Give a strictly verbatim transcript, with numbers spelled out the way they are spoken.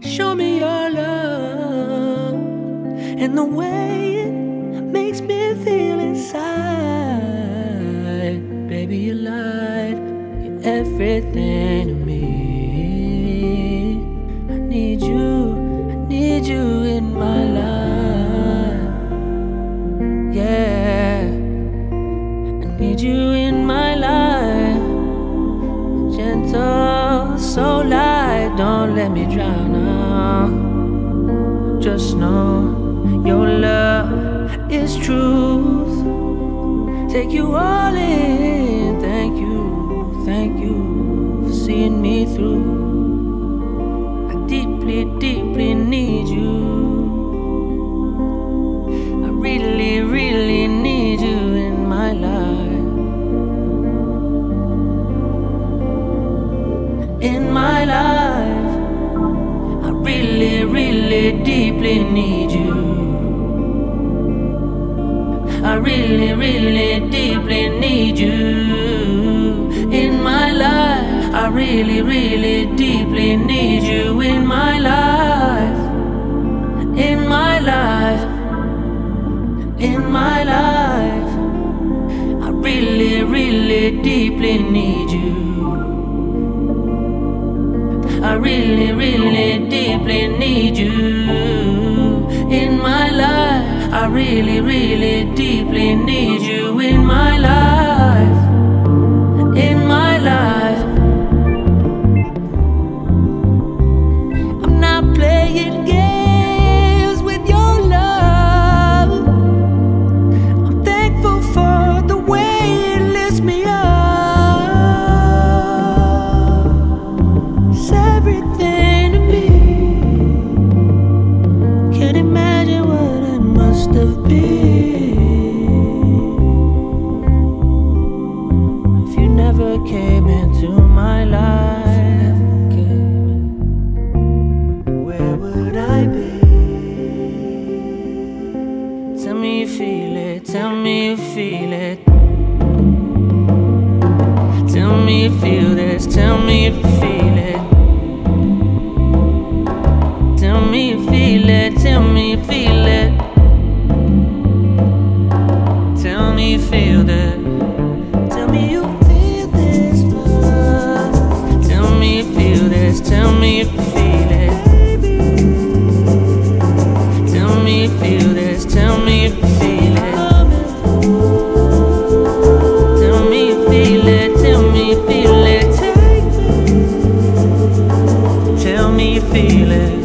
Show me your love and the way it makes me feel inside. Baby, you're light, you're everything to me. I need you, I need you in my life. Yeah, I need you in my life. Gentle, so light, don't let me drown now. Just know your love is truth. Take you all in. Thank you, thank you for seeing me through. I deeply, deeply need you. I really, really need you in my life. In my life, I really, really deeply need you. I really, really deeply need you in my life. I really, really deeply need you in my life. In my life, in my life, I really, really deeply need you. I really, really deeply need you in my life. I really, really deeply need you in my life. In my life, I'm not playing games with your love. I'm thankful for the way it lifts me up. It's everything to me. Can't imagine what it must have been if you never came into my life. Where would I be? Tell me you feel it, tell me you feel it. Tell me you feel this, tell me you feel it. Tell me you feel it, tell me you feel it. Tell me you feel that. Tell me you feel this love. Tell me you feel this, tell me you feel it. Tell me you feel this, tell me you feel it. Tell me you feel it, tell me you feel it. Tell me you feel it.